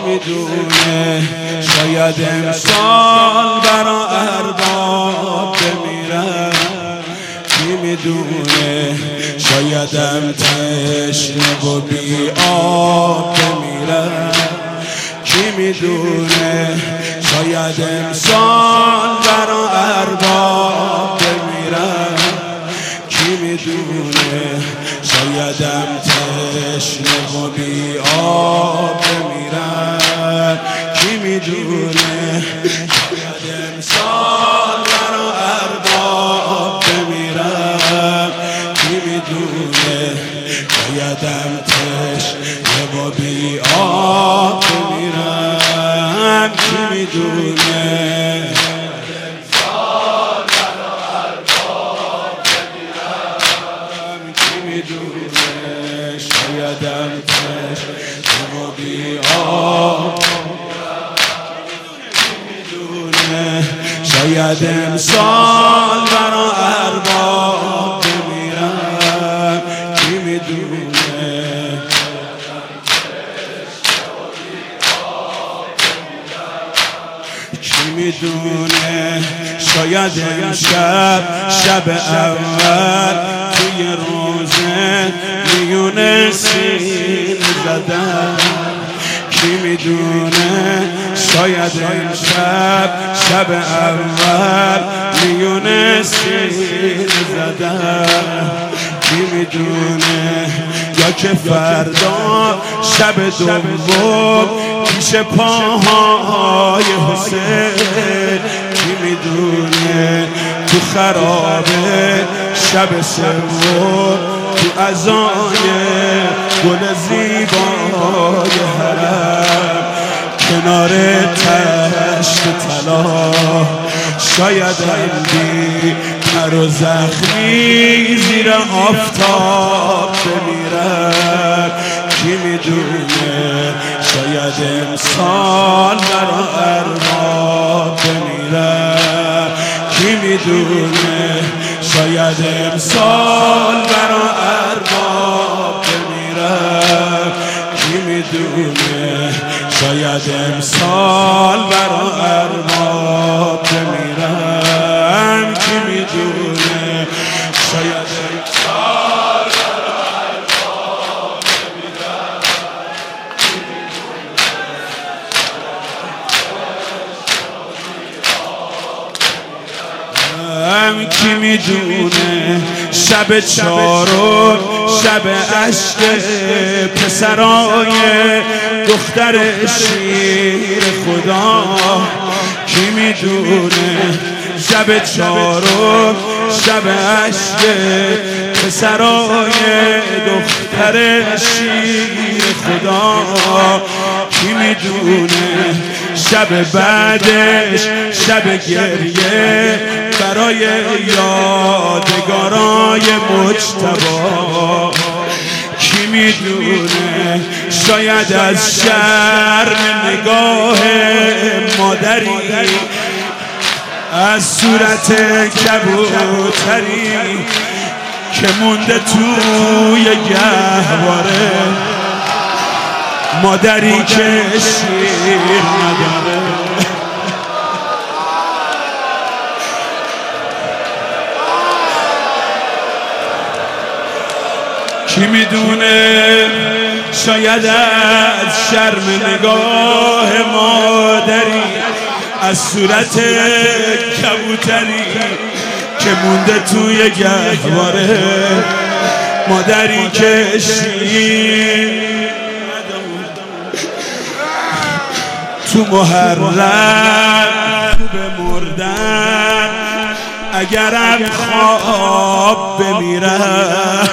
میدونه شاید امسال برا ارباب بمیرم، کی میدونه شایدم تشنه و بی آب بمیرم، کی میدونه شاید امسال برا ارباب بمیرم، کی میدونه شایدم تشنه و بی آب بمیرم، کی میدونه شاید امسال برا ارباب بمیرم، کی میدونه شایدم تشنه و بی آب بمیرم، کی میدونه شایدم تشنه و بی آب، میدونه شاید امسال برا ارباب بمیرم، کی میدونه کی میدونه شاید امشب شب اول توی روزه میونه سین زدم، کی میدونه شاید امشب شب اول میونه سین زدم، کی میدونه یا که فردا شب دوم پیش پاهای حسین، کی میدونه تو خرابه شب سوم تو ازای گل زیبای حرم کنار تشت طلا شاید بی تر و زخمی زیر آفتاب بمیرم، کی میدونه شاید امسال برا ارباب بمیرم، کی میدونه شاید امسال برا ارباب بمیرم، کی میدونه شاید امسال برا ارباب بمیرم، کی میدونه شاید امسال برا ارباب بمیرم، کی میدونه شب چهارم شب عشق پسرای دختر شیر خدا، کی میدونه شب چهارم شب عشق پسرای دختر شیر خدا، کی میدونه شب بعدش شب گریه برای یادگارای مجتبی، کی میدونه شاید از شرم نگاه مادری از صورت کبوتری که مونده توی گهواره، مادری که شیر نداره، کی میدونه شاید از شرم نگاه مادری از صورت کبوتری که مونده توی گهواره، مادری که شیر تو محرم به مردن اگرم خواب بمیرم،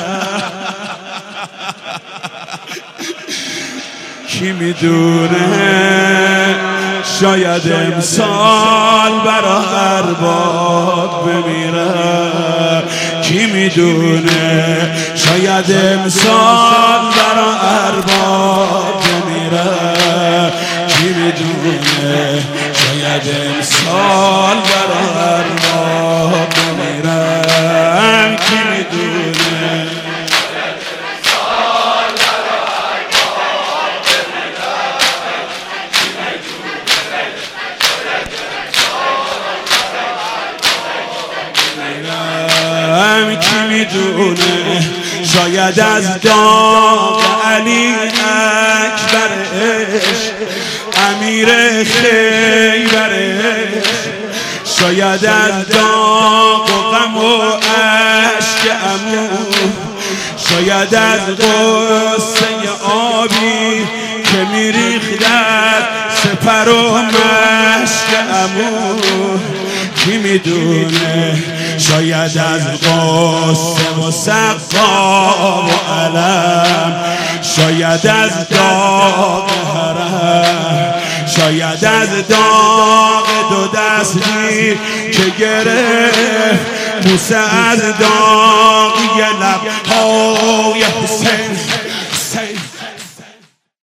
کی میدونه شاید امسال برا ارباب بمیرم، کی میدونه شاید امسال برا ارباب بمیرم، کی میدونه شاید امسال برا ارباب بمیرم، کی میدونه شاید از داغ علی اکبرش امیر خیبرش، شاید از داغ و غم و عشق عمو، شاید از غصه آبی که میریخت در سپر و مشک عمو. کی میدونه شاید از غصه و سقا و علم، شاید از داغ حرم، شاید از داغ دو دستی که گرفت موسی از داغ لبهای حسین